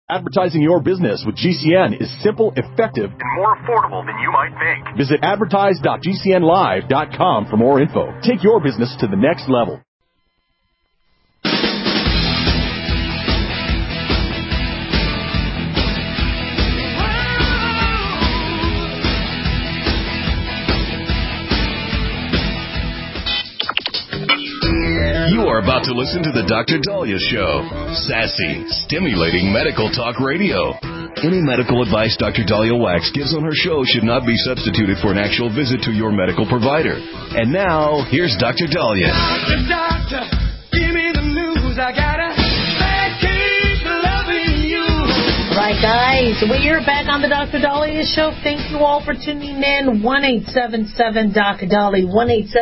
Advertising your business with GCN is simple, effective, and more affordable than you might think. Visit advertise.gcnlive.com for more info. Take your business to the next level. You are about to listen to the Dr. Dahlia Show. Sassy, stimulating medical talk radio. Any medical advice Dr. Dahlia Wax gives on her show should not be substituted for an actual visit to your medical provider. And now, here's Dr. Dahlia. Doctor, give me the news. I got a bad case of loving you. All right, guys, we are back on the Dr. Dahlia Show. Thank you all for tuning in. 1-877-Dr. Dahlia,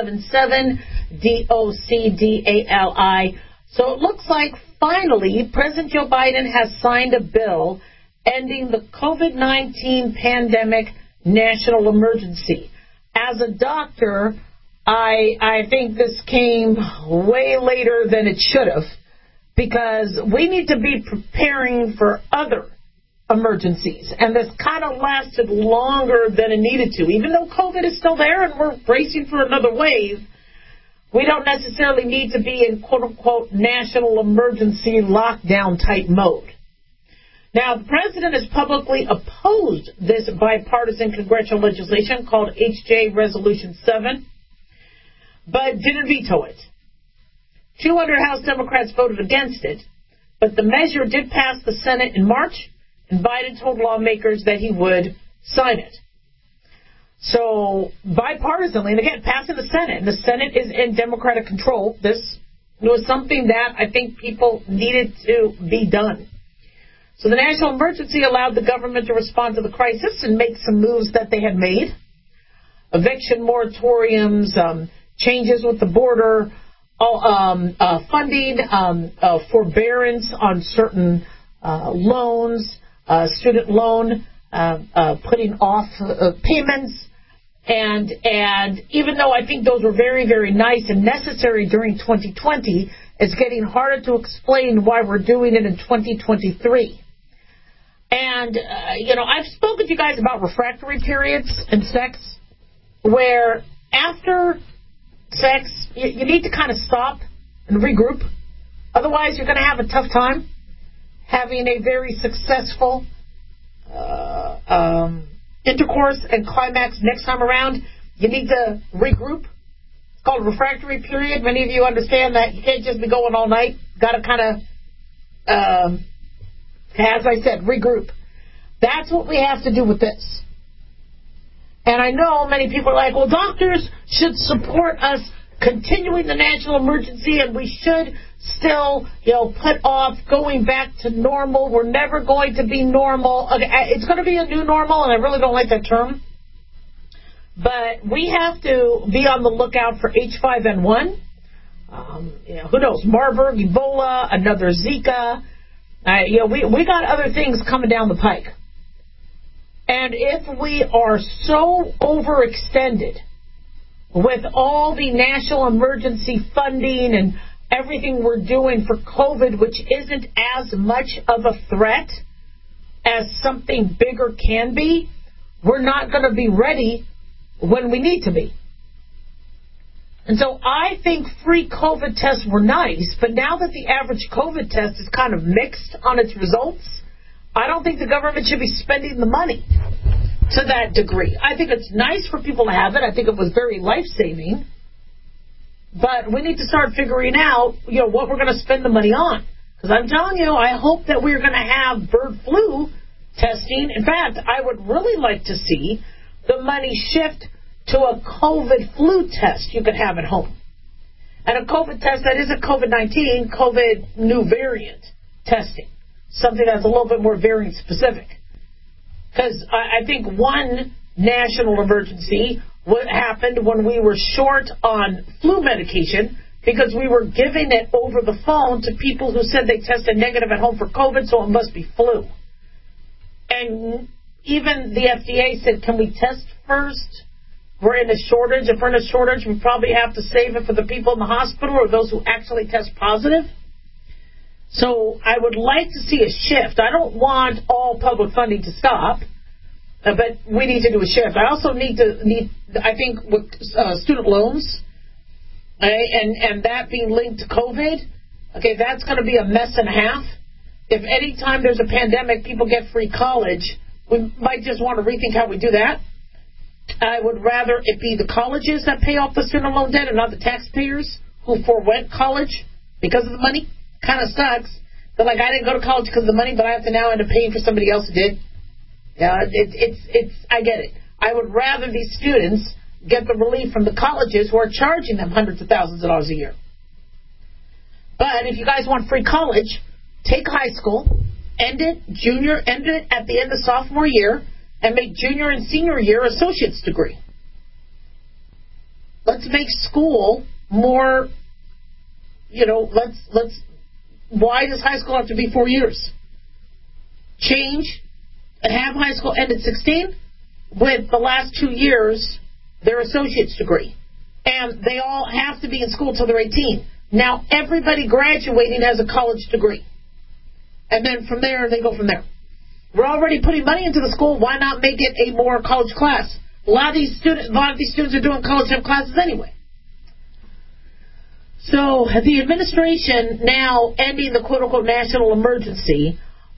1-877-DOCDALI. So it looks like finally President Joe Biden has signed a bill ending the COVID-19 pandemic national emergency. As a doctor, I think this came way later than it should have, because we need to be preparing for other emergencies. And this kind of lasted longer than it needed to. Even though COVID is still there and we're bracing for another wave, we don't necessarily need to be in quote-unquote national emergency lockdown type mode. Now, the president has publicly opposed this bipartisan congressional legislation called HJ Resolution 7, but didn't veto it. 200 House Democrats voted against it, but the measure did pass the Senate in March, and Biden told lawmakers that he would sign it. So, bipartisanly, and again, passing the Senate, and the Senate is in Democratic control. This was something that I think people needed to be done. So the national emergency allowed the government to respond to the crisis and make some moves that they had made. Eviction moratoriums, changes with the border, funding, forbearance on certain loans, student loan, putting off payments. And even though I think those were very, very nice and necessary during 2020, it's getting harder to explain why we're doing it in 2023. And, I've spoken to you guys about refractory periods in sex, where after sex, you need to kind of stop and regroup. Otherwise, you're going to have a tough time having a very successful intercourse and climax next time around. You need to regroup. It's called a refractory period. Many of you understand that you can't just be going all night. Got to kind of, as I said, regroup. That's what we have to do with this. And I know many people are like, well, doctors should support us continuing the national emergency, and we should still, put off going back to normal. We're never going to be normal. Okay, it's going to be a new normal, and I really don't like that term. But we have to be on the lookout for H5N1. Who knows? Marburg, Ebola, another Zika. We got other things coming down the pike. And if we are so overextended with all the national emergency funding and everything we're doing for COVID, which isn't as much of a threat as something bigger can be, we're not going to be ready when we need to be. And so I think free COVID tests were nice, but now that the average COVID test is kind of mixed on its results, I don't think the government should be spending the money to that degree. I think it's nice for people to have it. I think it was very life-saving. But we need to start figuring out, what we're going to spend the money on. Because I'm telling you, I hope that we're going to have bird flu testing. In fact, I would really like to see the money shift to a COVID flu test you could have at home. And a COVID test that isn't COVID-19, COVID new variant testing. Something that's a little bit more variant specific. Because I think one national emergency what happened when we were short on flu medication because we were giving it over the phone to people who said they tested negative at home for COVID, so it must be flu. And even the FDA said, can we test first? We're in a shortage. If we're in a shortage, we probably have to save it for the people in the hospital or those who actually test positive. So I would like to see a shift. I don't want all public funding to stop, but we need to do a shift. I also need I think, with student loans, and that being linked to COVID, okay, that's going to be a mess and a half. If any time there's a pandemic, people get free college, we might just want to rethink how we do that. I would rather it be the colleges that pay off the student loan debt and not the taxpayers who forewent college because of the money. Kind of sucks. But like, I didn't go to college because of the money, but I have to now end up paying for somebody else who did. Yeah, I get it. I would rather these students get the relief from the colleges who are charging them hundreds of thousands of dollars a year. But if you guys want free college, take high school, end it at the end of sophomore year, and make junior and senior year associate's degree. Let's make school more, why does high school have to be 4 years? Change, have high school end at 16, with the last 2 years, their associate's degree. And they all have to be in school till they're 18. Now everybody graduating has a college degree. And then from there, they go from there. We're already putting money into the school. Why not make it a more college class? A lot of these students are doing college classes anyway. So the administration now ending the quote-unquote national emergency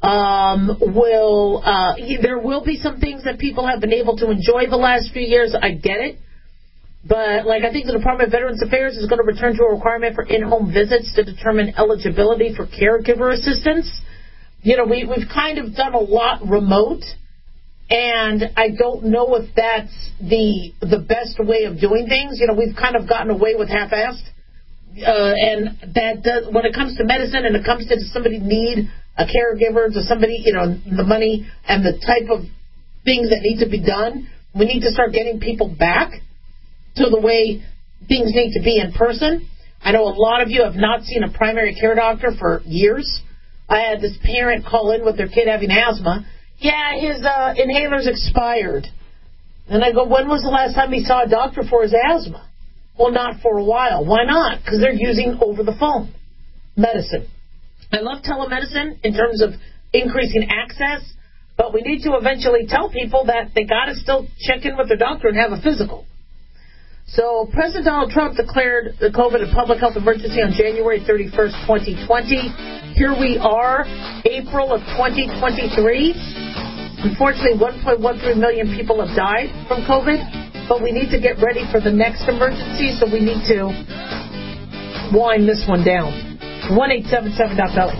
there will be some things that people have been able to enjoy the last few years. I get it. But, I think the Department of Veterans Affairs is going to return to a requirement for in-home visits to determine eligibility for caregiver assistance. We've kind of done a lot remote, and I don't know if that's the best way of doing things. We've kind of gotten away with half-assed. And that does, when it comes to medicine and it comes to somebody need a caregiver, to somebody, the money and the type of things that need to be done, we need to start getting people back to the way things need to be in person. I know a lot of you have not seen a primary care doctor for years. I had this parent call in with their kid having asthma. Yeah, his inhaler's expired. And I go, when was the last time he saw a doctor for his asthma? Well, not for a while. Why not? Because they're using over-the-phone medicine. I love telemedicine in terms of increasing access, but we need to eventually tell people that they got to still check in with their doctor and have a physical. So President Donald Trump declared the COVID a public health emergency on January 31st, 2020. Here we are, April of 2023. Unfortunately, 1.13 million people have died from COVID. But we need to get ready for the next emergency, so we need to wind this one down. 1-877-DOC-BELLY.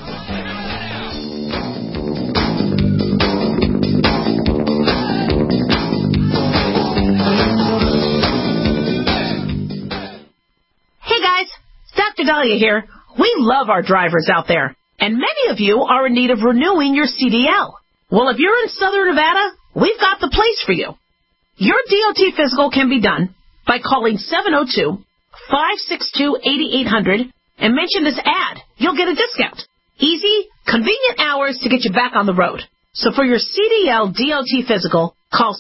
Hey guys, Dr. Dahlia here. We love our drivers out there, and many of you are in need of renewing your CDL. Well, if you're in Southern Nevada, we've got the place for you. Your DOT physical can be done by calling 702-562-8800 and mention this ad. You'll get a discount. Easy, convenient hours to get you back on the road. So for your CDL DOT physical, call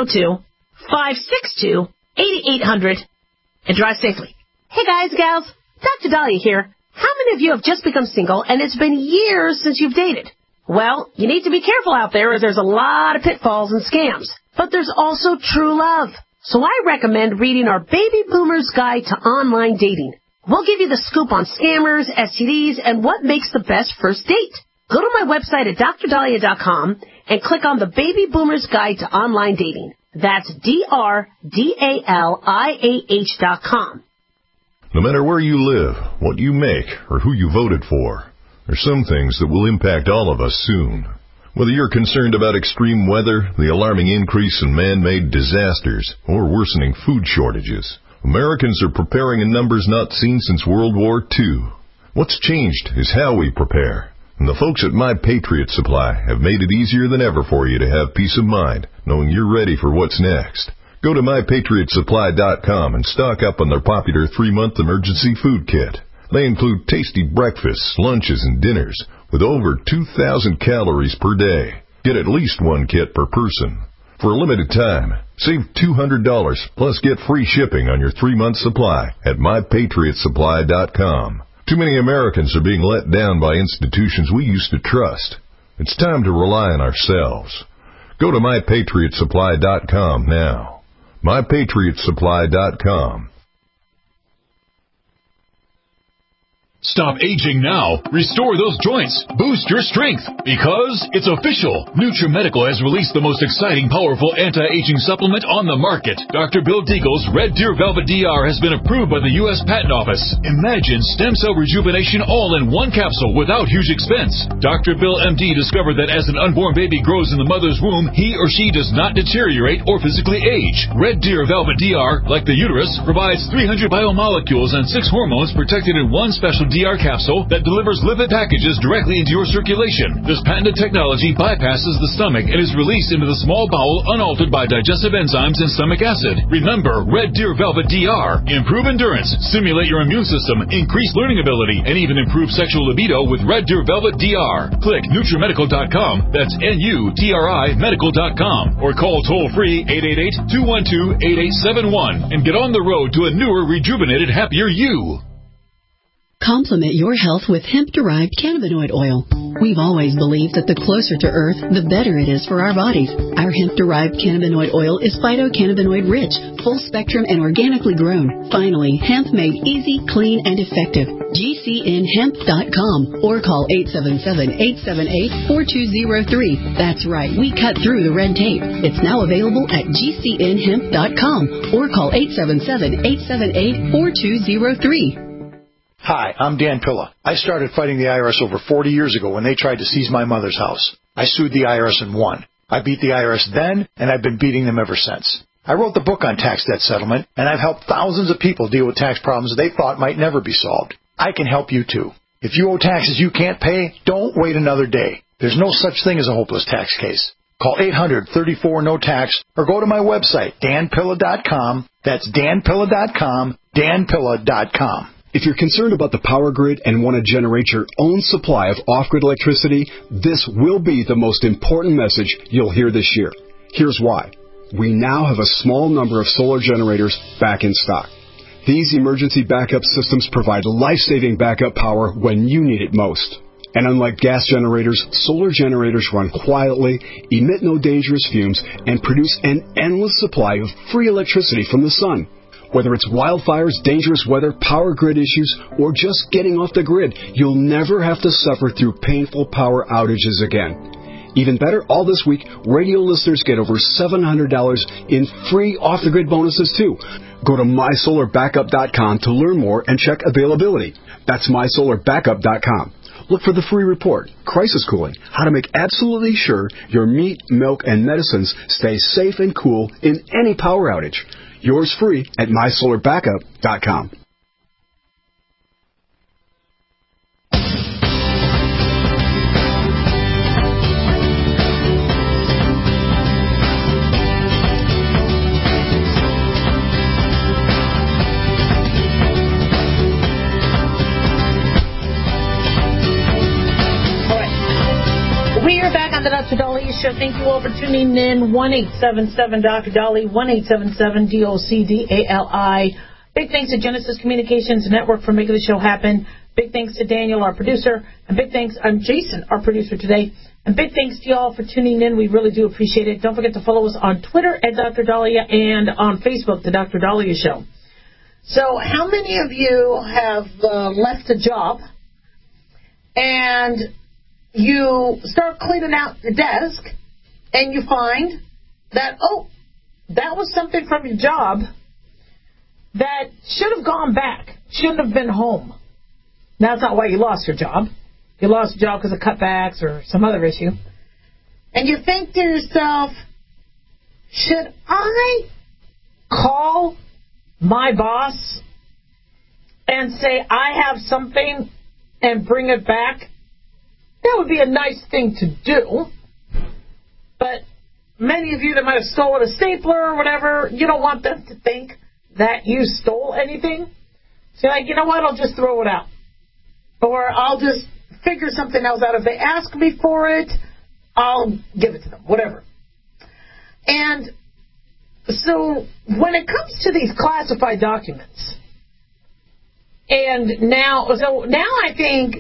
702-562-8800 and drive safely. Hey guys, gals, Dr. Dahlia here. How many of you have just become single and it's been years since you've dated? Well, you need to be careful out there as there's a lot of pitfalls and scams. But there's also true love. So I recommend reading our Baby Boomer's Guide to Online Dating. We'll give you the scoop on scammers, STDs, and what makes the best first date. Go to my website at drdahlia.com and click on the Baby Boomer's Guide to Online Dating. That's DRDALIAH.com. No matter where you live, what you make, or who you voted for, there's some things that will impact all of us soon. Whether you're concerned about extreme weather, the alarming increase in man-made disasters, or worsening food shortages, Americans are preparing in numbers not seen since World War II. What's changed is how we prepare. And the folks at My Patriot Supply have made it easier than ever for you to have peace of mind, knowing you're ready for what's next. Go to MyPatriotSupply.com and stock up on their popular 3-month emergency food kit. They include tasty breakfasts, lunches, and dinners with over 2,000 calories per day. Get at least one kit per person. For a limited time, save $200 plus get free shipping on your 3-month supply at MyPatriotSupply.com. Too many Americans are being let down by institutions we used to trust. It's time to rely on ourselves. Go to MyPatriotSupply.com now. MyPatriotSupply.com. Stop aging now. Restore those joints. Boost your strength. Because it's official. NutriMedical has released the most exciting, powerful anti-aging supplement on the market. Dr. Bill Deagle's Red Deer Velvet DR has been approved by the U.S. Patent Office. Imagine stem cell rejuvenation all in one capsule without huge expense. Dr. Bill MD discovered that as an unborn baby grows in the mother's womb, he or she does not deteriorate or physically age. Red Deer Velvet DR, like the uterus, provides 300 biomolecules and 6 hormones protected in one special DR capsule that delivers lipid packages directly into your circulation. This patented technology bypasses the stomach and is released into the small bowel unaltered by digestive enzymes and stomach acid. Remember, Red Deer Velvet DR. Improve endurance, stimulate your immune system, increase learning ability, and even improve sexual libido with Red Deer Velvet DR. Click NutriMedical.com, that's NUTRI Medical.com, or call toll-free 888-212-8871 and get on the road to a newer, rejuvenated, happier you. Complement your health with hemp-derived cannabinoid oil. We've always believed that the closer to Earth, the better it is for our bodies. Our hemp-derived cannabinoid oil is phytocannabinoid-rich, full-spectrum, and organically grown. Finally, hemp made easy, clean, and effective. GCNhemp.com or call 877-878-4203. That's right, we cut through the red tape. It's now available at GCNhemp.com or call 877-878-4203. Hi, I'm Dan Pilla. I started fighting the IRS over 40 years ago when they tried to seize my mother's house. I sued the IRS and won. I beat the IRS then, and I've been beating them ever since. I wrote the book on tax debt settlement, and I've helped thousands of people deal with tax problems they thought might never be solved. I can help you too. If you owe taxes you can't pay, don't wait another day. There's no such thing as a hopeless tax case. Call 800-34-NO-TAX or go to my website, danpilla.com. That's danpilla.com, danpilla.com. If you're concerned about the power grid and want to generate your own supply of off-grid electricity, this will be the most important message you'll hear this year. Here's why. We now have a small number of solar generators back in stock. These emergency backup systems provide life-saving backup power when you need it most. And unlike gas generators, solar generators run quietly, emit no dangerous fumes, and produce an endless supply of free electricity from the sun. Whether it's wildfires, dangerous weather, power grid issues, or just getting off the grid, you'll never have to suffer through painful power outages again. Even better, all this week, radio listeners get over $700 in free off-the-grid bonuses, too. Go to MySolarBackup.com to learn more and check availability. That's MySolarBackup.com. Look for the free report, Crisis Cooling, how to make absolutely sure your meat, milk, and medicines stay safe and cool in any power outage. Yours free at MySolarBackup.com. We are back on the Dr. Dahlia Show. Thank you all for tuning in. 1-877-Dr. Dahlia, 1-877-DOCDALI. Big thanks to Genesis Communications Network for making the show happen. Big thanks to Daniel, our producer. And big thanks, I'm Jason, our producer today. And big thanks to y'all for tuning in. We really do appreciate it. Don't forget to follow us on Twitter at Dr. Dahlia and on Facebook, The Dr. Dahlia Show. So how many of you have left a job and you start cleaning out your desk, and you find that, oh, that was something from your job that should have gone back, shouldn't have been home. Now, that's not why you lost your job. You lost your job because of cutbacks or some other issue. And you think to yourself, should I call my boss and say I have something and bring it back? That would be a nice thing to do. But many of you that might have stolen a stapler or whatever, you don't want them to think that you stole anything. So you're like, you know what, I'll just throw it out. Or I'll just figure something else out. If they ask me for it, I'll give it to them, whatever. And so when it comes to these classified documents, And now I think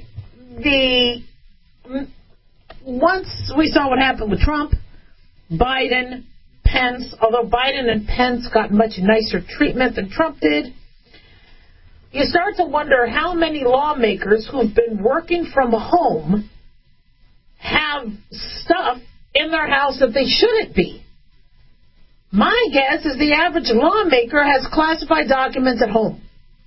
once we saw what happened with Trump, Biden, Pence, although Biden and Pence got much nicer treatment than Trump did, you start to wonder how many lawmakers who've been working from home have stuff in their house that they shouldn't be. My guess is the average lawmaker has classified documents at home.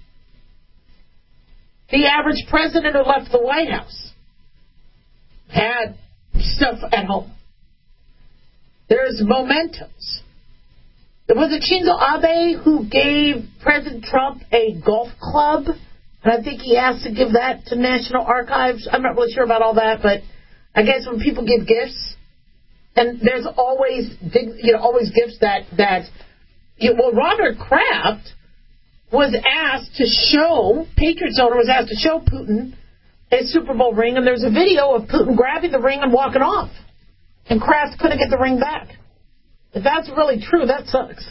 The average president who left the White House had stuff at home. There's mementos. Was it Shinzo Abe who gave President Trump a golf club? And I think he asked to give that to National Archives. I'm not really sure about all that, but I guess when people give gifts, and there's always gifts that Robert Kraft was asked to show, Patriots owner was asked to show Putin a Super Bowl ring, and there's a video of Putin grabbing the ring and walking off. And Kraft couldn't get the ring back. If that's really true, that sucks.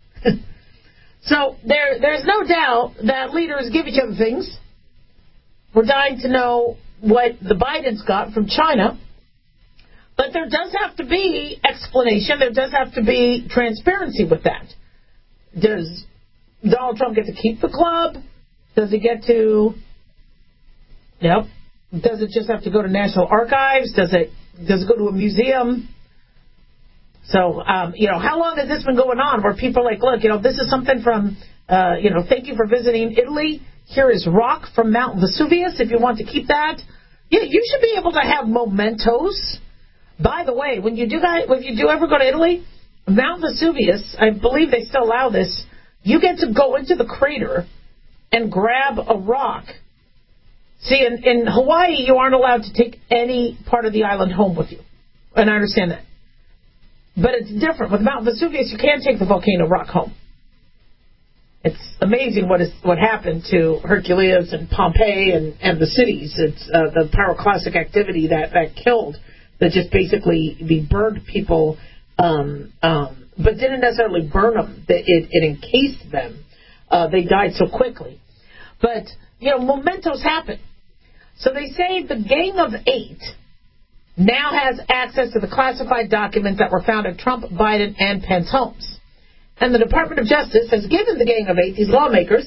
So there's no doubt that leaders give each other things. We're dying to know what the Bidens got from China. But there does have to be explanation. There does have to be transparency with that. Does Donald Trump get to keep the club? Does he get to... Yep. Does it just have to go to National Archives? Does it go to a museum? So, how long has this been going on where people are like, look, this is something from, thank you for visiting Italy. Here is rock from Mount Vesuvius if you want to keep that. You should be able to have mementos. By the way, if you do ever go to Italy, Mount Vesuvius, I believe they still allow this, you get to go into the crater and grab a rock. See, in Hawaii, you aren't allowed to take any part of the island home with you. And I understand that. But it's different. With Mount Vesuvius, you can take the volcano rock home. It's amazing what happened to Hercules and Pompeii and the cities. It's the pyroclastic activity that killed, that just basically burned people, but didn't necessarily burn them. It encased them. They died so quickly. But, mementos happen. So they say the Gang of Eight now has access to the classified documents that were found at Trump, Biden, and Pence homes. And the Department of Justice has given the Gang of Eight, these lawmakers,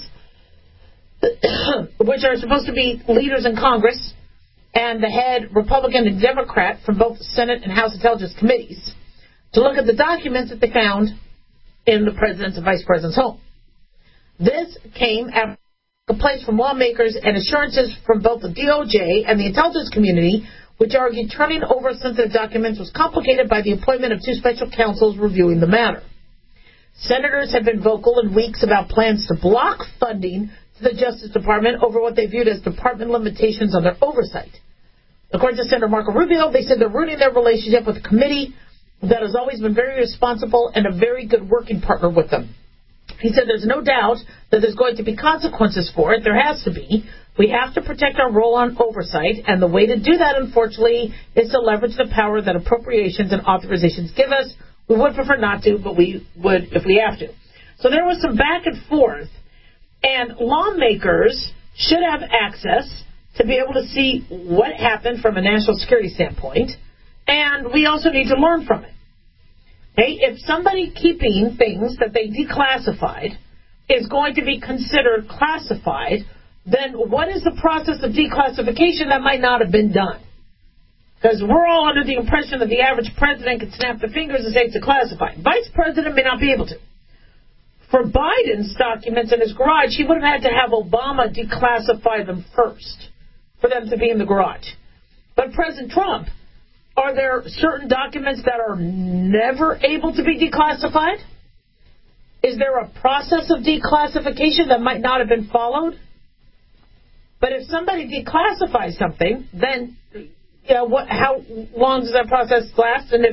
which are supposed to be leaders in Congress, and the head Republican and Democrat from both Senate and House Intelligence Committees, to look at the documents that they found in the President's and Vice President's home. This came after complaints from lawmakers and assurances from both the DOJ and the intelligence community, which argued turning over sensitive documents was complicated by the appointment of two special counsels reviewing the matter. Senators have been vocal in weeks about plans to block funding to the Justice Department over what they viewed as department limitations on their oversight. According to Senator Marco Rubio, they said they're rooting their relationship with a committee that has always been very responsible and a very good working partner with them. He said there's no doubt that there's going to be consequences for it. There has to be. We have to protect our role on oversight, and the way to do that, unfortunately, is to leverage the power that appropriations and authorizations give us. We would prefer not to, but we would if we have to. So there was some back and forth, and lawmakers should have access to be able to see what happened from a national security standpoint, and we also need to learn from it. Okay? If somebody keeping things that they declassified is going to be considered classified, then what is the process of declassification that might not have been done? Because we're all under the impression that the average president can snap their fingers and say it's declassified. Vice president may not be able to. For Biden's documents in his garage, he would have had to have Obama declassify them first for them to be in the garage. But President Trump, are there certain documents that are never able to be declassified? Is there a process of declassification that might not have been followed? But if somebody declassifies something, then how long does that process last? And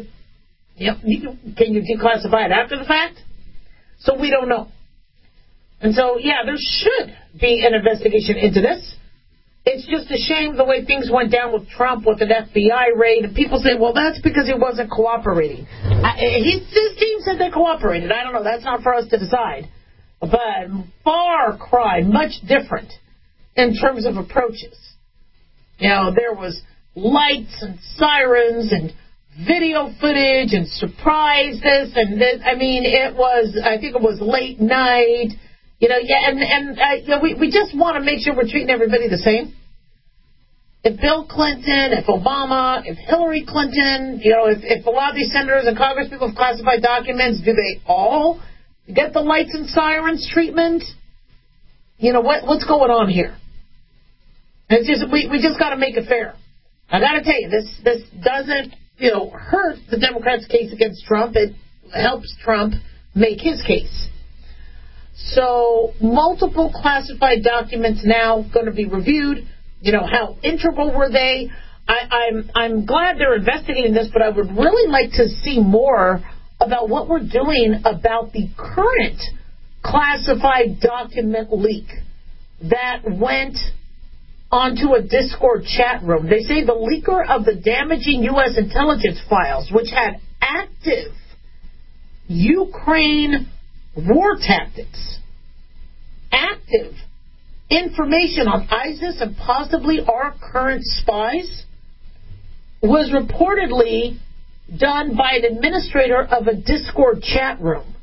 can you declassify it after the fact? So we don't know. And so, there should be an investigation into this. It's just a shame the way things went down with Trump with an FBI raid. And people say, well, that's because he wasn't cooperating. His team said they cooperated. I don't know. That's not for us to decide. But far cry, much different in terms of approaches. You know, there was lights and sirens and video footage and surprise this and this. I mean, I think it was late night. You know, we just want to make sure we're treating everybody the same. If Bill Clinton, if Obama, if Hillary Clinton, you know, if a lot of these senators and congresspeople have classified documents, do they all get the lights and sirens treatment? You know, what's going on here? It's just, we just got to make it fair. I got to tell you, this doesn't, you know, hurt the Democrats' case against Trump. It helps Trump make his case. So multiple classified documents now going to be reviewed. You know, how integral were they? I'm glad they're investigating this, but I would really like to see more about what we're doing about the current classified document leak that went onto a Discord chat room. They say the leaker of the damaging U.S. intelligence files, which had active Ukraine war tactics, active information on ISIS and possibly our current spies, was reportedly done by an administrator of a Discord chat room.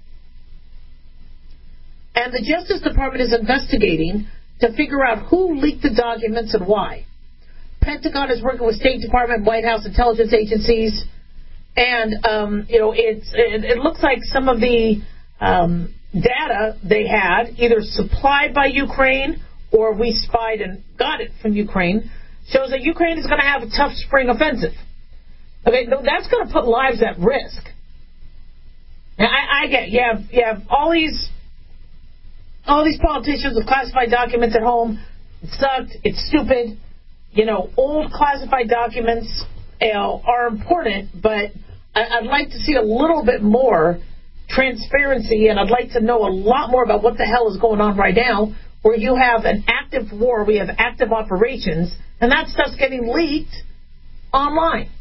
And the Justice Department is investigating to figure out who leaked the documents and why. Pentagon is working with State Department, White House intelligence agencies, and it looks like some of the data they had, either supplied by Ukraine or we spied and got it from Ukraine, shows that Ukraine is going to have a tough spring offensive. Okay, that's going to put lives at risk. Now, I get you have all these politicians with classified documents at home. It sucked. It's stupid. You know, old classified documents are important, but I'd like to see a little bit more transparency, and I'd like to know a lot more about what the hell is going on right now, where you have an active war, we have active operations, and that stuff's getting leaked online.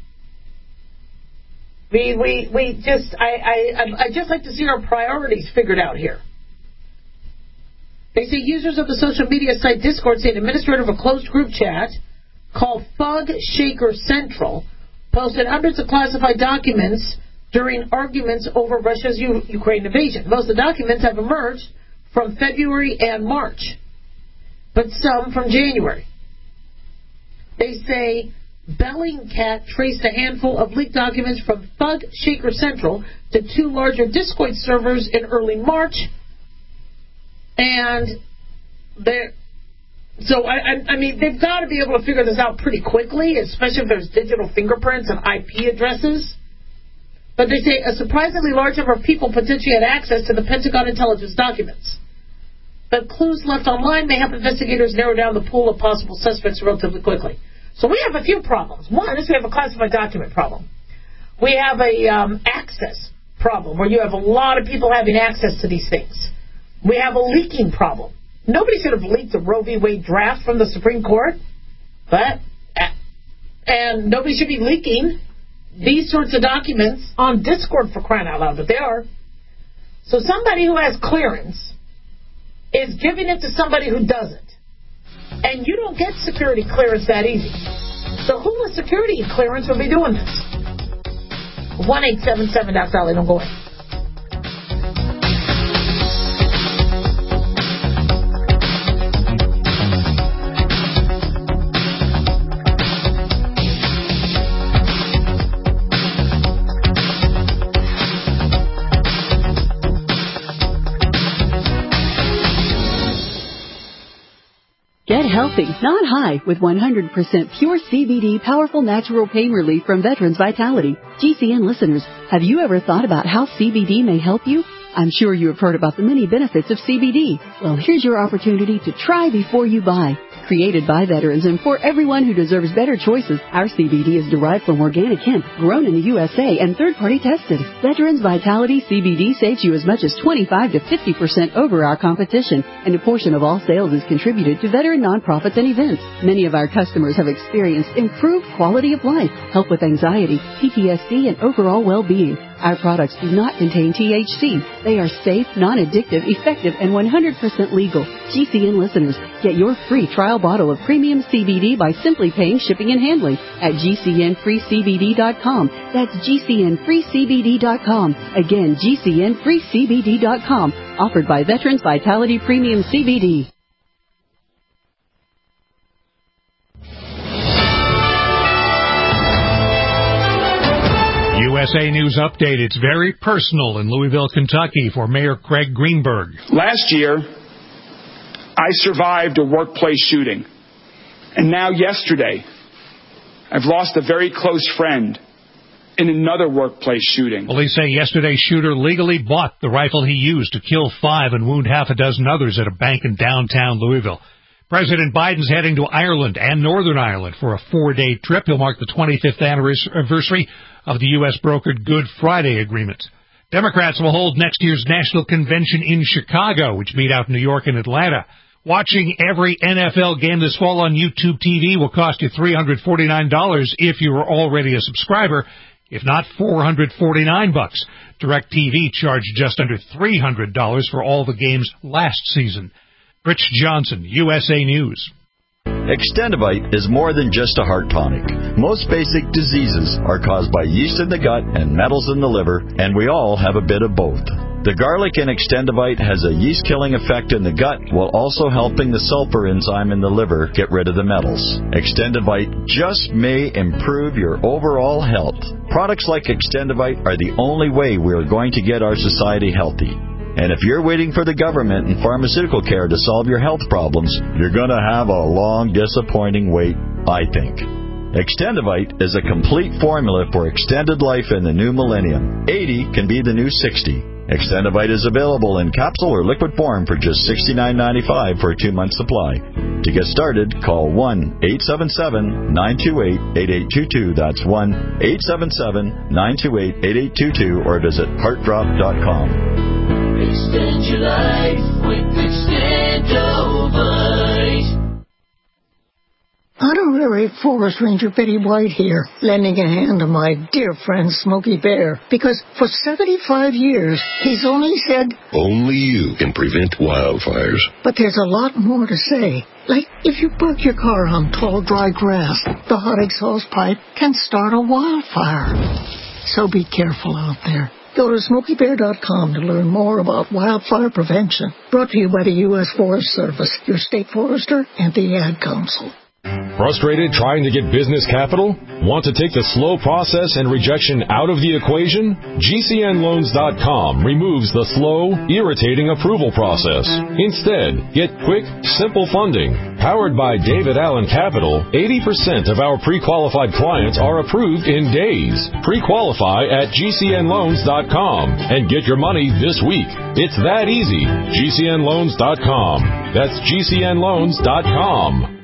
I'd just like to see our priorities figured out here. They say users of the social media site Discord say an administrator of a closed group chat called Thug Shaker Central posted hundreds of classified documents during arguments over Russia's Ukraine invasion. Most of the documents have emerged from February and March, but some from January. They say Bellingcat traced a handful of leaked documents from Thug Shaker Central to two larger Discord servers in early March, and they've got to be able to figure this out pretty quickly, especially if there's digital fingerprints and IP addresses. But they say a surprisingly large number of people potentially had access to the Pentagon intelligence documents. But clues left online may help investigators narrow down the pool of possible suspects relatively quickly. So we have a few problems. One is we have a classified document problem. We have a access problem, where you have a lot of people having access to these things. We have a leaking problem. Nobody should have leaked the Roe v. Wade draft from the Supreme Court, and nobody should be leaking these sorts of documents on Discord, for crying out loud, but they are. So somebody who has clearance is giving it to somebody who doesn't. And you don't get security clearance that easy. So who with security clearance would be doing this? 1-877-DOC-DOLLY. Don't go away. Get healthy, not high, with 100% pure CBD powerful natural pain relief from Veterans Vitality. GCN listeners, have you ever thought about how CBD may help you? I'm sure you have heard about the many benefits of CBD. Well, here's your opportunity to try before you buy. Created by veterans and for everyone who deserves better choices, our CBD is derived from organic hemp, grown in the USA and third-party tested. Veterans Vitality CBD saves you as much as 25 to 50% over our competition, and a portion of all sales is contributed to veteran nonprofits and events. Many of our customers have experienced improved quality of life, help with anxiety, PTSD, and overall well-being. Our products do not contain THC. They are safe, non-addictive, effective, and 100% legal. GCN listeners, get your free trial bottle of premium CBD by simply paying shipping and handling at GCNFreeCBD.com. That's GCNFreeCBD.com. Again, GCNFreeCBD.com. Offered by Veterans Vitality Premium CBD. USA News Update. It's very personal in Louisville, Kentucky for Mayor Craig Greenberg. Last year, I survived a workplace shooting. And now yesterday, I've lost a very close friend in another workplace shooting. Police say yesterday's shooter legally bought the rifle he used to kill 5 and wound half a dozen others at a bank in downtown Louisville. President Biden's heading to Ireland and Northern Ireland for a 4-day trip. He'll mark the 25th anniversary of the U.S.-brokered Good Friday Agreement. Democrats will hold next year's national convention in Chicago, which meet out in New York and Atlanta. Watching every NFL game this fall on YouTube TV will cost you $349 if you are already a subscriber. If not, $449. DirecTV charged just under $300 for all the games last season. Rich Johnson, USA News. Extendivite is more than just a heart tonic. Most basic diseases are caused by yeast in the gut and metals in the liver, and we all have a bit of both. The garlic in Extendivite has a yeast-killing effect in the gut while also helping the sulfur enzyme in the liver get rid of the metals. Extendivite just may improve your overall health. Products like Extendivite are the only way we are going to get our society healthy. And if you're waiting for the government and pharmaceutical care to solve your health problems, you're going to have a long, disappointing wait, I think. Extendivite is a complete formula for extended life in the new millennium. 80 can be the new 60. Extendivite is available in capsule or liquid form for just $69.95 for a 2-month supply. To get started, call 1-877-928-8822. That's 1-877-928-8822 or visit heartdrop.com. Extend your life with Extendivite. Honorary Forest Ranger Betty White here, lending a hand to my dear friend Smokey Bear, because for 75 years, he's only said, only you can prevent wildfires. But there's a lot more to say. Like, if you park your car on tall, dry grass, the hot exhaust pipe can start a wildfire. So be careful out there. Go to SmokeyBear.com to learn more about wildfire prevention. Brought to you by the U.S. Forest Service, your state forester, and the Ad Council. Frustrated trying to get business capital? Want to take the slow process and rejection out of the equation? GCNLoans.com removes the slow, irritating approval process. Instead, get quick, simple funding. Powered by David Allen Capital, 80% of our pre-qualified clients are approved in days. Pre-qualify at GCNLoans.com and get your money this week. It's that easy. GCNLoans.com. That's GCNLoans.com.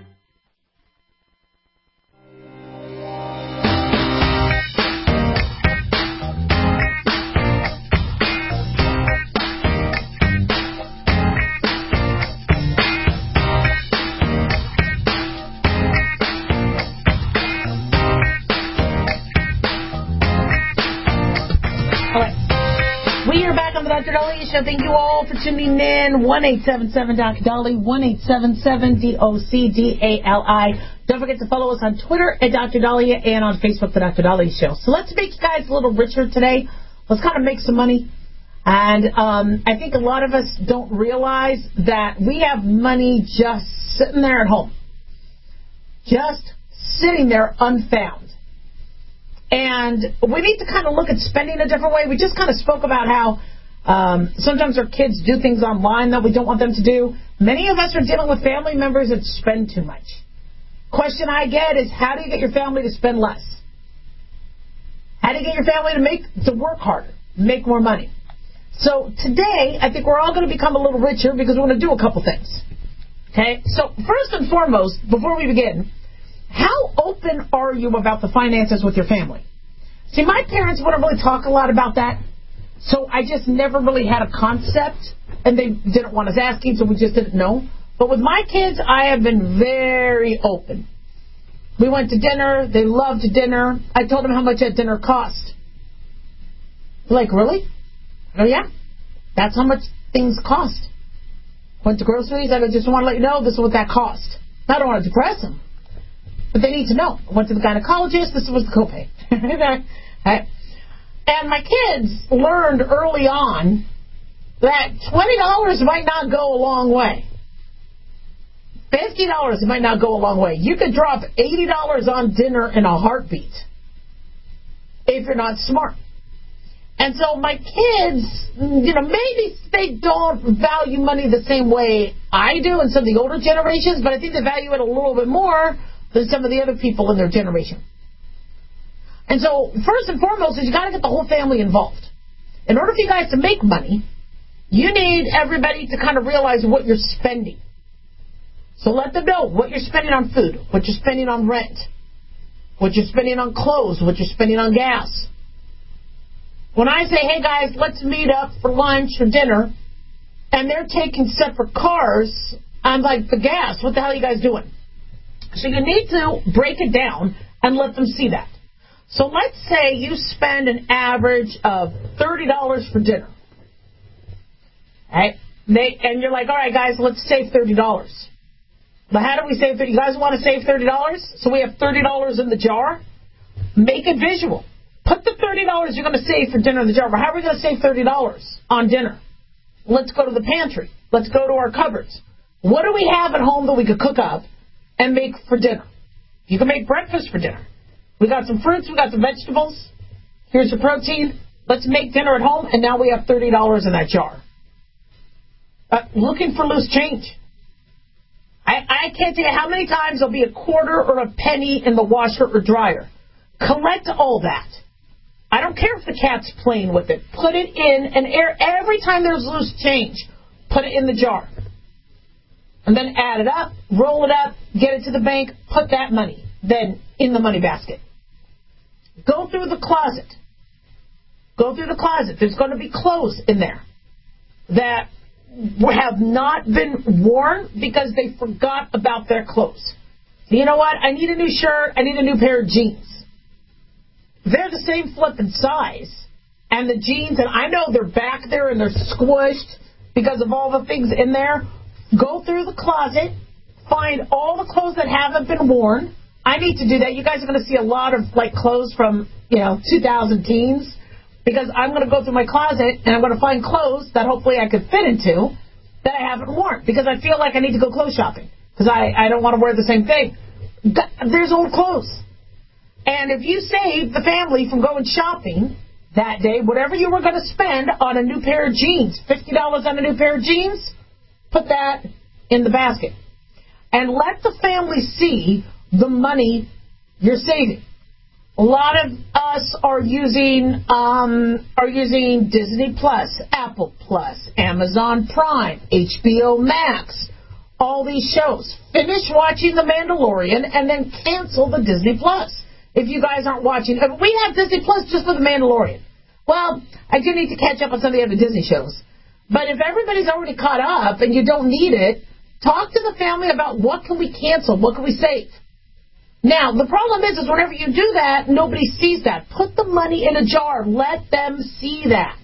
Dr. Dolly Show. Thank you all for tuning in. 1-877-Dr. Dolly, 1-877-DOCDALI. Don't forget to follow us on Twitter at Dr. Dahlia and on Facebook, The Dr. Dahlia Show. So let's make you guys a little richer today. Let's kind of make some money. And I think a lot of us don't realize that we have money just sitting there at home. Just sitting there unfound. And we need to kind of look at spending a different way. We just kind of spoke about how sometimes our kids do things online that we don't want them to do. Many of us are dealing with family members that spend too much. Question I get is, how do you get your family to spend less? How do you get your family to work harder, make more money? So today, I think we're all going to become a little richer because we're going to do a couple things. Okay? So first and foremost, before we begin, how open are you about the finances with your family? See, my parents wouldn't really talk a lot about that, so I just never really had a concept, and they didn't want us asking, so we just didn't know. But with my kids, I have been very open. We went to dinner. They loved dinner. I told them how much that dinner cost. They're like, really? I go, yeah. That's how much things cost. Went to groceries. I go, just want to let you know this is what that cost. I don't want to depress them, but they need to know. I went to the gynecologist. This was the copay. And my kids learned early on that $20 might not go a long way. $50 might not go a long way. You could drop $80 on dinner in a heartbeat if you're not smart. And so my kids, maybe they don't value money the same way I do and some of the older generations, but I think they value it a little bit more than some of the other people in their generation. And so first and foremost is you got to get the whole family involved. In order for you guys to make money, you need everybody to kind of realize what you're spending. So let them know what you're spending on food, what you're spending on rent, what you're spending on clothes, what you're spending on gas. When I say, hey guys, let's meet up for lunch or dinner, and they're taking separate cars, I'm like, the gas, what the hell are you guys doing? So you need to break it down and let them see that. So let's say you spend an average of $30 for dinner. Right? And you're like, all right, guys, let's save $30. But how do we save $30? You guys want to save $30? So we have $30 in the jar. Make it visual. Put the $30 you're going to save for dinner in the jar. Well, how are we going to save $30 on dinner? Let's go to the pantry. Let's go to our cupboards. What do we have at home that we could cook up and make for dinner? You can make breakfast for dinner. We got some fruits. We got some vegetables. Here's your protein. Let's make dinner at home, and now we have $30 in that jar. Looking for loose change. I can't tell you how many times there'll be a quarter or a penny in the washer or dryer. Collect all that. I don't care if the cat's playing with it. Put it in an air. Every time there's loose change, put it in the jar. And then add it up, roll it up, get it to the bank, put that money then in the money basket. Go through the closet. Go through the closet. There's going to be clothes in there that have not been worn because they forgot about their clothes. So you know what? I need a new shirt. I need a new pair of jeans. They're the same flipping size. And the jeans, and I know they're back there and they're squished because of all the things in there. Go through the closet. Find all the clothes that haven't been worn. I need to do that. You guys are going to see a lot of clothes from 2000 teens. Because I'm going to go through my closet and I'm going to find clothes that hopefully I could fit into that I haven't worn. Because I feel like I need to go clothes shopping. Because I don't want to wear the same thing. There's old clothes. And if you save the family from going shopping that day, whatever you were going to spend on a new pair of jeans, $50 on a new pair of jeans, put that in the basket. And let the family see the money you're saving. A lot of us are using Disney Plus, Apple Plus, Amazon Prime, HBO Max, all these shows. Finish watching The Mandalorian and then cancel the Disney Plus. If you guys aren't watching, we have Disney Plus just for The Mandalorian. Well, I do need to catch up on some of the other Disney shows. But if everybody's already caught up and you don't need it, talk to the family about what can we cancel, what can we save. Now, the problem is whenever you do that, nobody sees that. Put the money in a jar. Let them see that.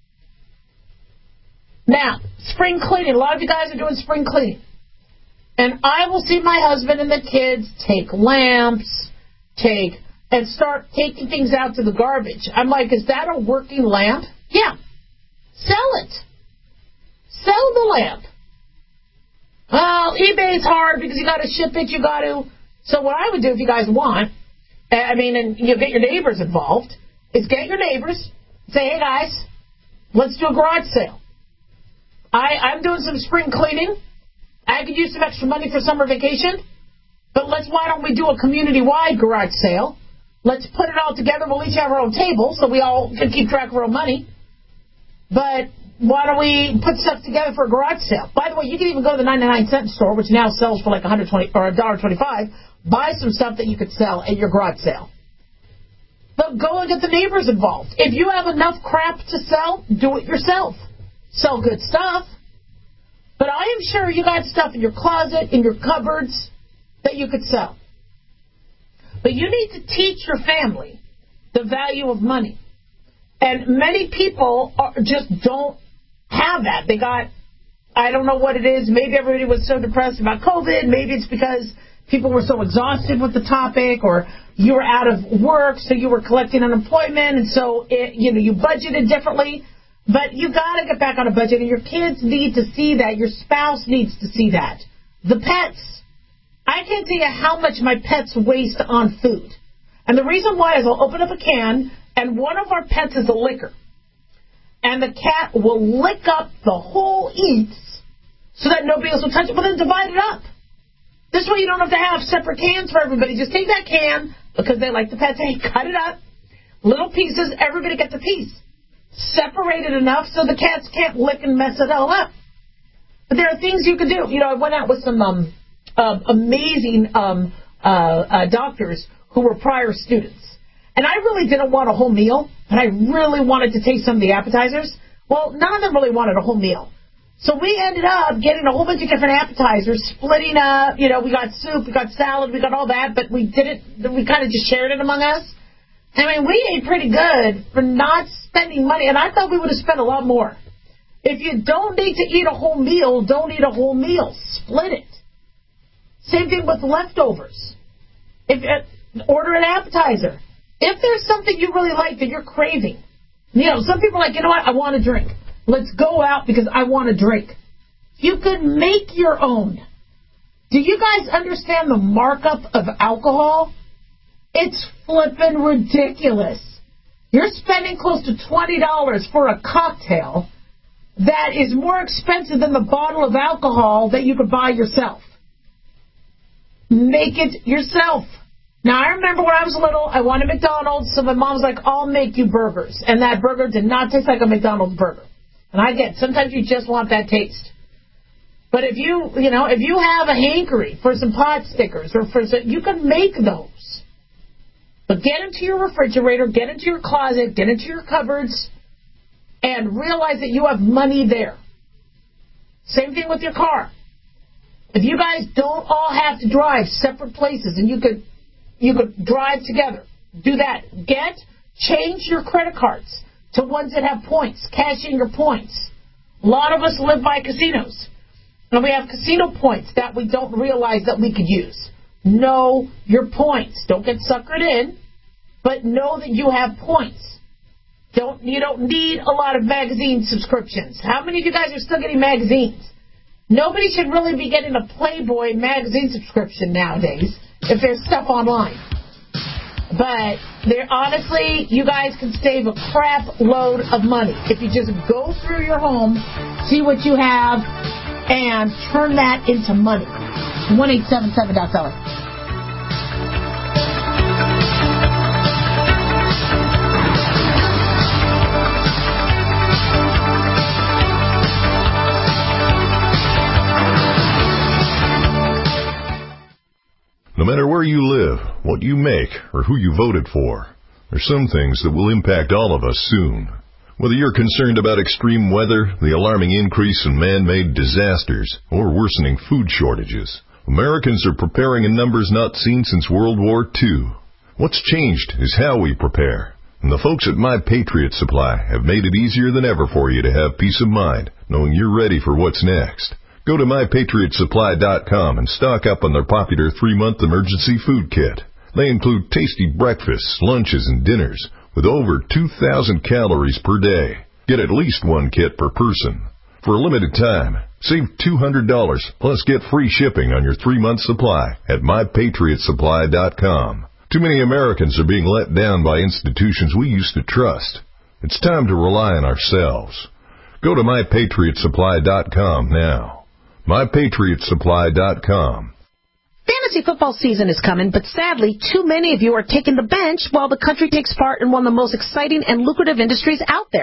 Now, spring cleaning. A lot of you guys are doing spring cleaning. And I will see my husband and the kids take lamps, and start taking things out to the garbage. I'm like, is that a working lamp? Yeah. Sell it. Sell the lamp. Well, eBay's hard because you got to ship it, you got to. So what I would do if you guys want, and you get your neighbors involved, is get your neighbors, say, hey guys, let's do a garage sale. I'm doing some spring cleaning. I could use some extra money for summer vacation. But why don't we do a community-wide garage sale? Let's put it all together. We'll each have our own table so we all can keep track of our own money. But why don't we put stuff together for a garage sale? By the way, you can even go to the 99-cent store, which now sells for like $120 or $1.25. Buy some stuff that you could sell at your garage sale. But go and get the neighbors involved. If you have enough crap to sell, do it yourself. Sell good stuff. But I am sure you got stuff in your closet, in your cupboards, that you could sell. But you need to teach your family the value of money. And many people just don't have that. They got, I don't know what it is. Maybe everybody was so depressed about COVID. Maybe it's because people were so exhausted with the topic, or you were out of work, so you were collecting unemployment, and so you budgeted differently. But you got to get back on a budget, and your kids need to see that. Your spouse needs to see that. The pets. I can't tell you how much my pets waste on food. And the reason why is I'll open up a can, and one of our pets is a licker. And the cat will lick up the whole eats so that nobody else will touch it, but then divide it up. This way you don't have to have separate cans for everybody. Just take that can, because they like the pets, hey, cut it up, little pieces, everybody gets a piece. Separate it enough so the cats can't lick and mess it all up. But there are things you can do. I went out with some amazing doctors who were prior students. And I really didn't want a whole meal, but I really wanted to taste some of the appetizers. Well, none of them really wanted a whole meal. So we ended up getting a whole bunch of different appetizers, splitting up. We got soup, we got salad, we got all that, but we kind of just shared it among us. I mean, we ate pretty good for not spending money, and I thought we would have spent a lot more. If you don't need to eat a whole meal, don't eat a whole meal. Split it. Same thing with leftovers. Order an appetizer. If there's something you really like that you're craving, some people are like, you know what, I want a drink. Let's go out because I want a drink. You could make your own. Do you guys understand the markup of alcohol? It's flippin' ridiculous. You're spending close to $20 for a cocktail that is more expensive than the bottle of alcohol that you could buy yourself. Make it yourself. Now, I remember when I was little, I wanted McDonald's, so my mom was like, I'll make you burgers. And that burger did not taste like a McDonald's burger. And I get, sometimes you just want that taste. But if you have a hankering for some pot stickers, you can make those. But get into your refrigerator, get into your closet, get into your cupboards, and realize that you have money there. Same thing with your car. If you guys don't all have to drive separate places, and you could drive together, do that. Change your credit cards to ones that have points. Cash in your points. A lot of us live by casinos, and we have casino points that we don't realize that we could use. Know your points. Don't get suckered in, but know that you have points. You don't need a lot of magazine subscriptions. How many of you guys are still getting magazines? Nobody should really be getting a Playboy magazine subscription nowadays if there's stuff online. But honestly, you guys can save a crap load of money if you just go through your home, see what you have, and turn that into money. 1-877-DOC-SELLER. No matter where you live, what you make, or who you voted for, there's some things that will impact all of us soon. Whether you're concerned about extreme weather, the alarming increase in man-made disasters, or worsening food shortages, Americans are preparing in numbers not seen since World War II. What's changed is how we prepare. And the folks at My Patriot Supply have made it easier than ever for you to have peace of mind, knowing you're ready for what's next. Go to MyPatriotSupply.com and stock up on their popular 3-month emergency food kit. They include tasty breakfasts, lunches, and dinners with over 2,000 calories per day. Get at least one kit per person. For a limited time, save $200 plus get free shipping on your 3-month supply at MyPatriotSupply.com. Too many Americans are being let down by institutions we used to trust. It's time to rely on ourselves. Go to MyPatriotSupply.com now. MyPatriotSupply.com. Fantasy football season is coming, but sadly, too many of you are taking the bench while the country takes part in one of the most exciting and lucrative industries out there.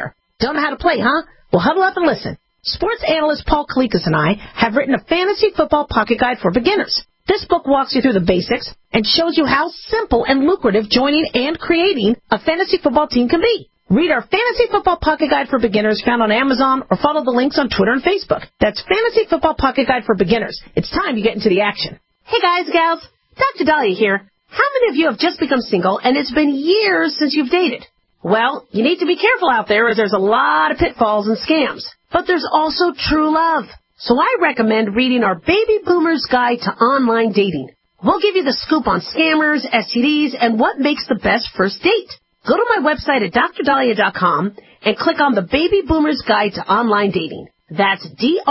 Don't know how to play, huh? Well, huddle up and listen. Sports analyst Paul Kalikas and I have written a fantasy football pocket guide for beginners. This book walks you through the basics and shows you how simple and lucrative joining and creating a fantasy football team can be. Read our Fantasy Football Pocket Guide for Beginners found on Amazon or follow the links on Twitter and Facebook. That's Fantasy Football Pocket Guide for Beginners. It's time you get into the action. Hey guys, gals, Dr. Dahlia here. How many of you have just become single and it's been years since you've dated? Well, you need to be careful out there as there's a lot of pitfalls and scams. But there's also true love. So I recommend reading our Baby Boomer's Guide to Online Dating. We'll give you the scoop on scammers, STDs, and what makes the best first date. Go to my website at drdahlia.com and click on the Baby Boomer's Guide to Online Dating. That's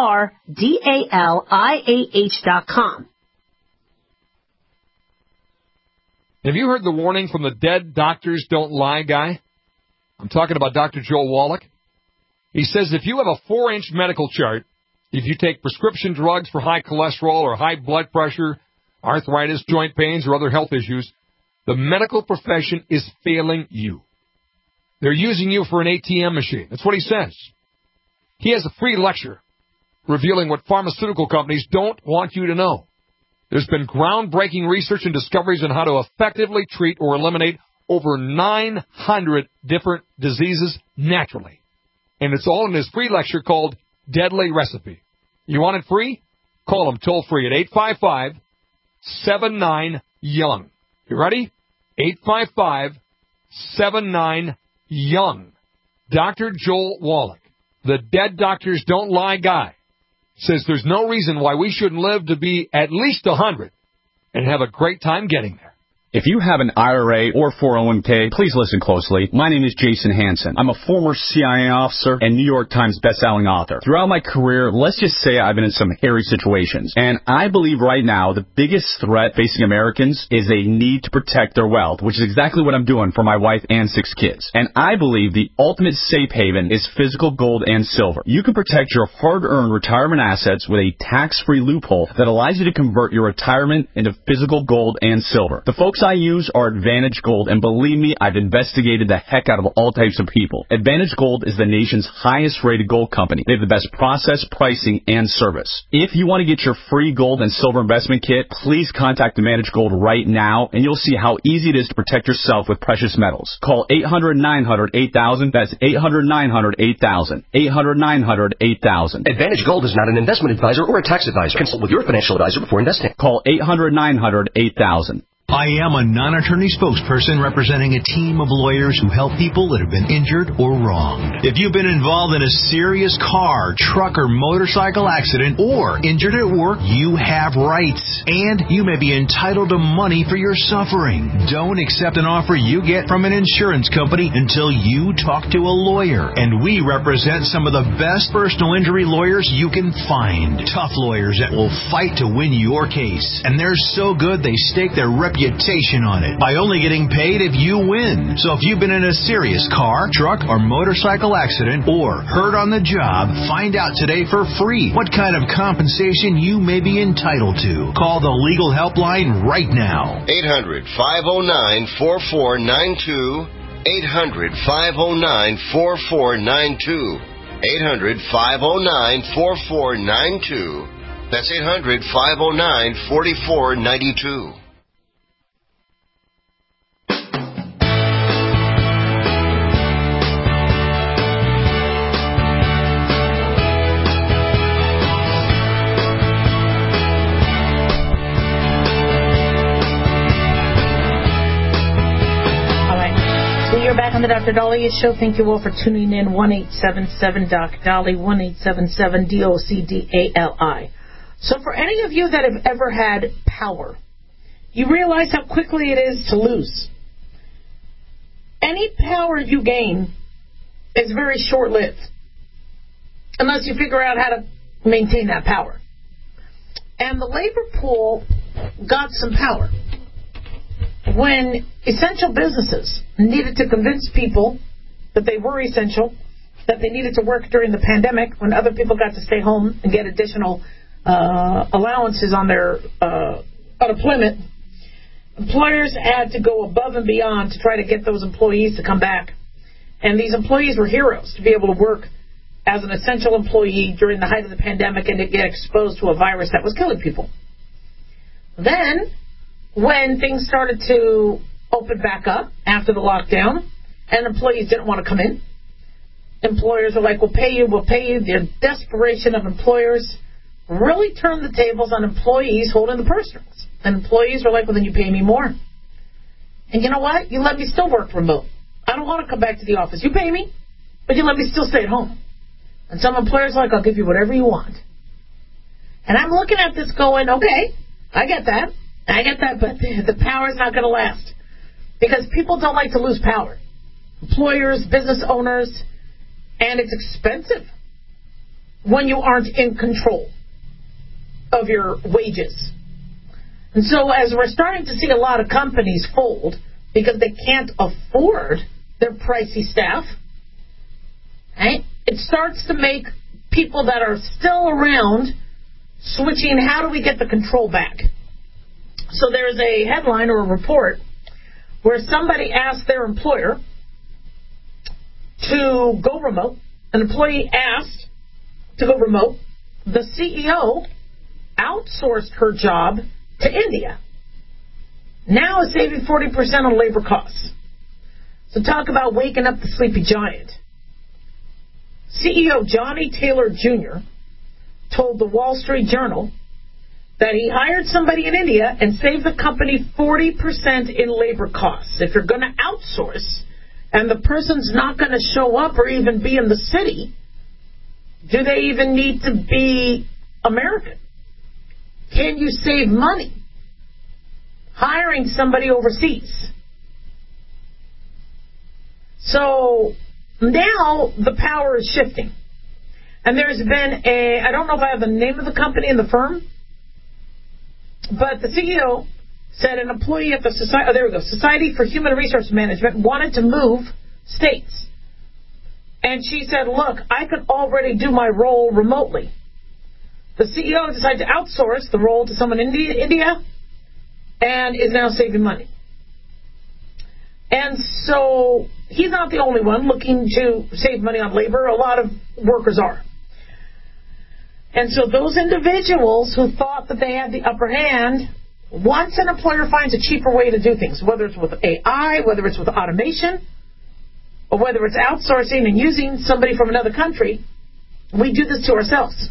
DRDALIAH.com. Have you heard the warning from the Dead Doctors Don't Lie guy? I'm talking about Dr. Joel Wallach. He says if you have a 4-inch medical chart, if you take prescription drugs for high cholesterol or high blood pressure, arthritis, joint pains, or other health issues, the medical profession is failing you. They're using you for an ATM machine. That's what he says. He has a free lecture revealing what pharmaceutical companies don't want you to know. There's been groundbreaking research and discoveries on how to effectively treat or eliminate over 900 different diseases naturally. And it's all in his free lecture called Deadly Recipe. You want it free? Call him toll free at 855-79-YOUNG. You ready? 855-79-YOUNG. Dr. Joel Wallach, the Dead Doctors Don't Lie guy, says there's no reason why we shouldn't live to be at least 100 and have a great time getting there. If you have an IRA or 401k, please listen closely. My name is Jason Hansen. I'm a former CIA officer and New York Times bestselling author. Throughout my career, let's just say I've been in some hairy situations. And I believe right now the biggest threat facing Americans is a need to protect their wealth, which is exactly what I'm doing for my wife and 6 kids. And I believe the ultimate safe haven is physical gold and silver. You can protect your hard-earned retirement assets with a tax-free loophole that allows you to convert your retirement into physical gold and silver. The folks I use are Advantage Gold, and believe me, I've investigated the heck out of all types of people. Advantage Gold is the nation's highest-rated gold company. They have the best process, pricing, and service. If you want to get your free gold and silver investment kit, please contact Advantage Gold right now, and you'll see how easy it is to protect yourself with precious metals. Call 800-900-8000. That's 800-900-8000. 800-900-8000. Advantage Gold is not an investment advisor or a tax advisor. Consult with your financial advisor before investing. Call 800-900-8000. I am a non-attorney spokesperson representing a team of lawyers who help people that have been injured or wronged. If you've been involved in a serious car, truck, or motorcycle accident or injured at work, you have rights. And you may be entitled to money for your suffering. Don't accept an offer you get from an insurance company until you talk to a lawyer. And we represent some of the best personal injury lawyers you can find. Tough lawyers that will fight to win your case. And they're so good they stake their reputation on it by only getting paid if you win. So if you've been in a serious car, truck, or motorcycle accident or hurt on the job, find out today for free what kind of compensation you may be entitled to. Call the legal helpline right now. 800-509-4492. 800-509-4492. 800-509-4492. That's 800-509-4492. You're back on the Dr. Dahlia Show. Thank you all for tuning in. 1-877-DOC-DALI, 1-877-DOCDALI. So for any of you that have ever had power, you realize how quickly it is to lose. Any power you gain is very short-lived, unless you figure out how to maintain that power. And the labor pool got some power. When essential businesses needed to convince people that they were essential, that they needed to work during the pandemic, when other people got to stay home and get additional allowances on their unemployment, employers had to go above and beyond to try to get those employees to come back And these employees were heroes to be able to work as an essential employee during the height of the pandemic and to get exposed to a virus that was killing people. Then, when things started to open back up after the lockdown and employees didn't want to come in, employers were like, we'll pay you. The desperation of employers really turned the tables on employees holding the purse strings. And employees were like, well, then you pay me more. And you know what? You let me still work remote. I don't want to come back to the office. You pay me, but you let me still stay at home. And some employers are like, I'll give you whatever you want. And I'm looking at this going, okay, I get that, but the power's not going to last. Because people don't like to lose power. Employers, business owners, and it's expensive when you aren't in control of your wages. And so as we're starting to see a lot of companies fold because they can't afford their pricey staff, right, it starts to make people that are still around switching, how do we get the control back? So there's a headline or a report where somebody asked their employer to go remote. An employee asked to go remote. The CEO outsourced her job to India. Now is saving 40% on labor costs. So talk about waking up the sleepy giant. CEO Johnny Taylor Jr. told the Wall Street Journal that he hired somebody in India and saved the company 40% in labor costs. If you're going to outsource and the person's not going to show up or even be in the city, do they even need to be American? Can you save money hiring somebody overseas? So now the power is shifting. And there's been I don't know if I have the name of the company and the firm, but the CEO said an employee at the Society for Human Resource Management wanted to move states. And she said, look, I could already do my role remotely. The CEO decided to outsource the role to someone in India and is now saving money. And so he's not the only one looking to save money on labor. A lot of workers are. And so those individuals who thought that they had the upper hand, once an employer finds a cheaper way to do things, whether it's with AI, whether it's with automation, or whether it's outsourcing and using somebody from another country, we do this to ourselves.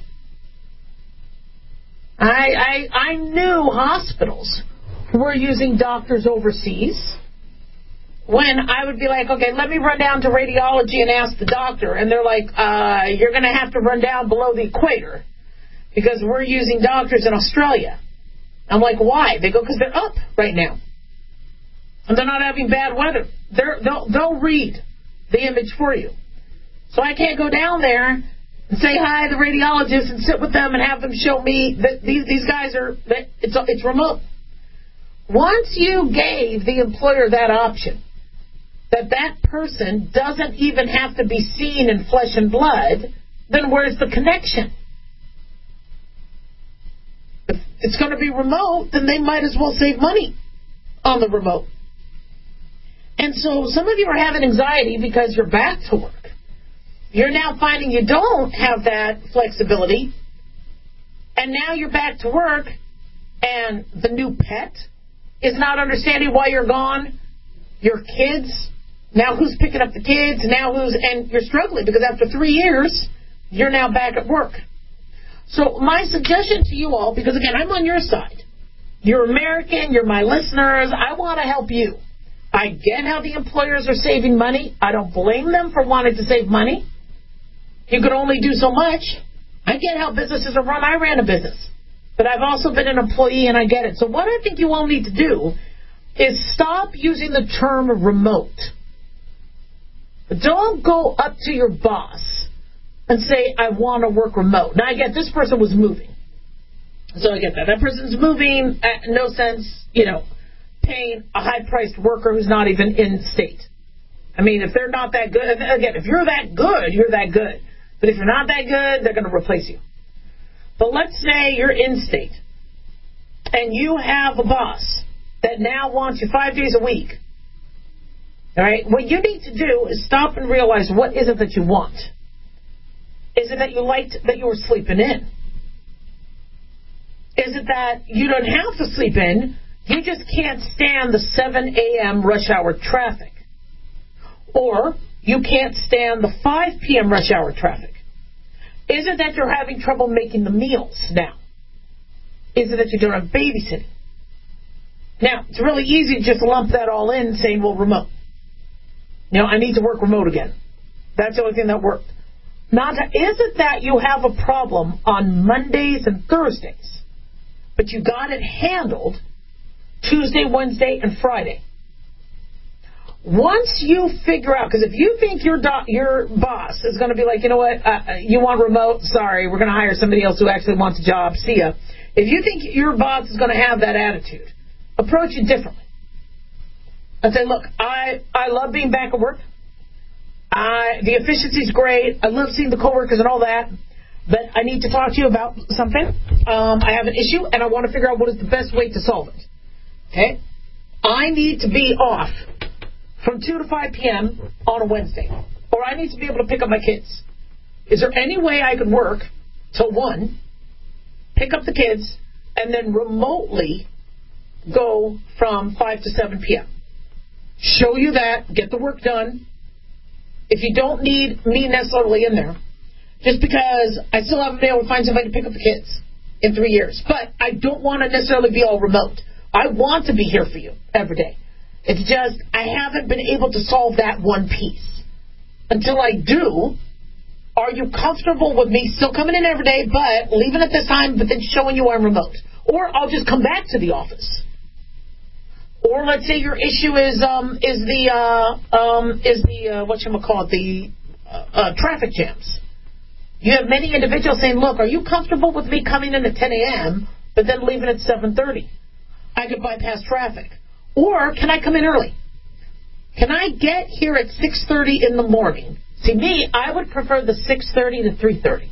I knew hospitals who were using doctors overseas when I would be like, okay, let me run down to radiology and ask the doctor. And they're like, you're going to have to run down below the equator because we're using doctors in Australia. I'm like, why? They go, because they're up right now. And they're not having bad weather. They'll read the image for you. So I can't go down there and say hi to the radiologist and sit with them and have them show me that these guys are, that it's remote. Once you gave the employer that option, that person doesn't even have to be seen in flesh and blood, then where's the connection? If it's going to be remote, then they might as well save money on the remote. And so some of you are having anxiety because you're back to work. You're now finding you don't have that flexibility, and now you're back to work, and the new pet is not understanding why you're gone. Your kids, now who's picking up the kids? And you're struggling because after 3 years, you're now back at work. So my suggestion to you all, because again, I'm on your side. You're American, you're my listeners, I want to help you. I get how the employers are saving money. I don't blame them for wanting to save money. You could only do so much. I get how businesses are run. I ran a business. But I've also been an employee, and I get it. So what I think you all need to do is stop using the term remote. Don't go up to your boss and say, I want to work remote. Now, I get this person was moving. So I get that. That person's moving. No sense, paying a high-priced worker who's not even in state. I mean, if they're not that good, again, if you're that good, you're that good. But if you're not that good, they're going to replace you. But let's say you're in state, and you have a boss that now wants you 5 days a week. All right? What you need to do is stop and realize what is it that you want. Is it that you liked that you were sleeping in? Is it that you don't have to sleep in, you just can't stand the 7 a.m. rush hour traffic? Or you can't stand the 5 p.m. rush hour traffic? Is it that you're having trouble making the meals now? Is it that you don't have babysitting? Now, it's really easy to just lump that all in saying, well, remote. I need to work remote again. That's the only thing that worked. Nanta, is it that you have a problem on Mondays and Thursdays, but you got it handled Tuesday, Wednesday, and Friday? Once you figure out, because if you think your boss is going to be like, you know what, you want remote? Sorry, we're going to hire somebody else who actually wants a job. See ya. If you think your boss is going to have that attitude, approach it differently. And say, look, I love being back at work. The efficiency's great. I love seeing the coworkers and all that. But I need to talk to you about something. I have an issue, and I want to figure out what is the best way to solve it. Okay? I need to be off from 2 to 5 p.m. on a Wednesday. Or I need to be able to pick up my kids. Is there any way I could work till 1, pick up the kids, and then remotely go from 5 to 7 p.m.? Show you that, get the work done. If you don't need me necessarily in there, just because I still haven't been able to find somebody to pick up the kids in 3 years. But I don't want to necessarily be all remote. I want to be here for you every day. It's just I haven't been able to solve that one piece. Until I do, are you comfortable with me still coming in every day, but leaving at this time, but then showing you I'm remote? Or I'll just come back to the office. Or let's say your issue is the traffic jams. You have many individuals saying, look, are you comfortable with me coming in at 10 a.m., but then leaving at 7:30? I could bypass traffic. Or can I come in early? Can I get here at 6:30 in the morning? See, me, I would prefer the 6:30 to 3:30.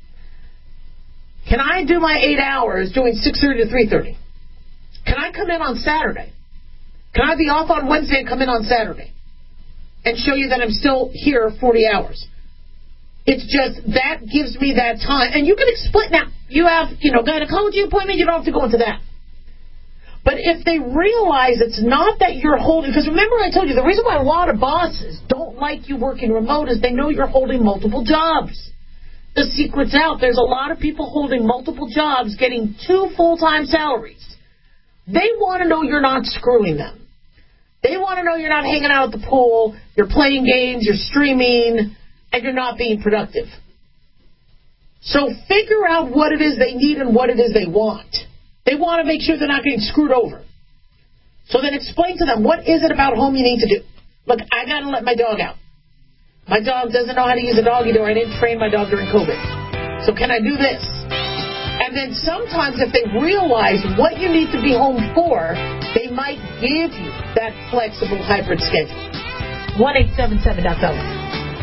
Can I do my 8 hours doing 6:30 to 3:30? Can I come in on Saturday? Can I be off on Wednesday and come in on Saturday? And show you that I'm still here 40 hours. It's just, that gives me that time. And you can explain, now, you have, gynecology appointment, you don't have to go into that. But if they realize it's not that you're holding, because remember I told you, the reason why a lot of bosses don't like you working remote is they know you're holding multiple jobs. The secret's out. There's a lot of people holding multiple jobs, getting 2 full-time salaries. They want to know you're not screwing them. They want to know you're not hanging out at the pool, you're playing games, you're streaming, and you're not being productive. So figure out what it is they need and what it is they want. They want to make sure they're not getting screwed over. So then explain to them, what is it about home you need to do? Look, I got to let my dog out. My dog doesn't know how to use a doggy door. I didn't train my dog during COVID. So can I do this? And then sometimes if they realize what you need to be home for, they might give you that flexible hybrid schedule. 1-877-DOC.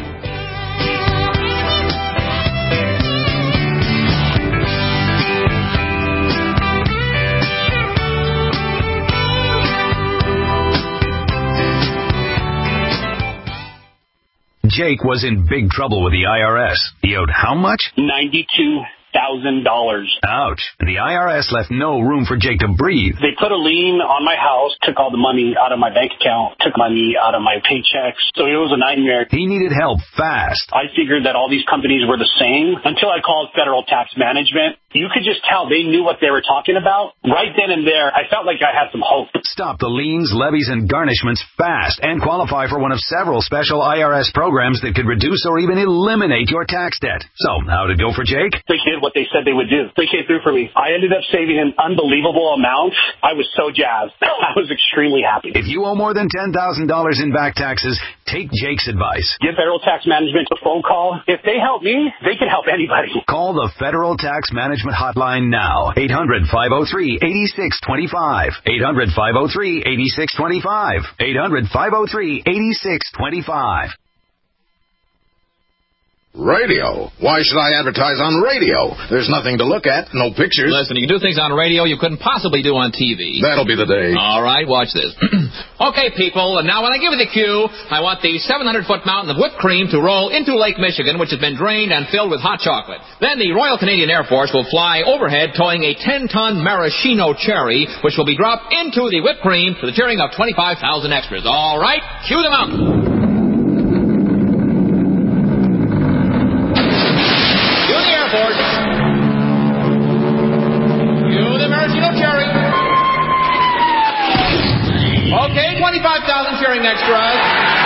Jake was in big trouble with the IRS. He owed how much? $92,000. Ouch. The IRS left no room for Jake to breathe. They put a lien on my house, took all the money out of my bank account, took money out of my paychecks. So it was a nightmare. He needed help fast. I figured that all these companies were the same until I called Federal Tax Management. You could just tell they knew what they were talking about. Right then and there, I felt like I had some hope. Stop the liens, levies, and garnishments fast and qualify for one of several special IRS programs that could reduce or even eliminate your tax debt. So, how'd it go for Jake? They did what they said they would do. They came through for me. I ended up saving an unbelievable amount. I was so jazzed. I was extremely happy. If you owe more than $10,000 in back taxes, take Jake's advice. Give Federal Tax Management a phone call. If they help me, they can help anybody. Call the Federal Tax Management hotline now. 800-503-8625. 800-503-8625. 800-503-8625. Radio? Why should I advertise on radio? There's nothing to look at, no pictures. Listen, you can do things on radio you couldn't possibly do on TV. That'll be the day. All right, watch this. Okay, people, now when I give you the cue, I want the 700-foot mountain of whipped cream to roll into Lake Michigan, which has been drained and filled with hot chocolate. Then the Royal Canadian Air Force will fly overhead towing a 10-ton maraschino cherry, which will be dropped into the whipped cream to the cheering of 25,000 extras. All right, cue the mountain. Okay, 25,000 cheering extras.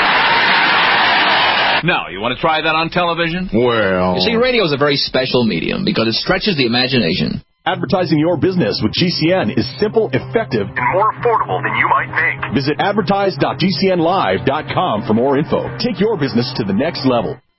Now, you want to try that on television? Well... You see, radio is a very special medium because it stretches the imagination. Advertising your business with GCN is simple, effective, and more affordable than you might think. Visit advertise.gcnlive.com for more info. Take your business to the next level.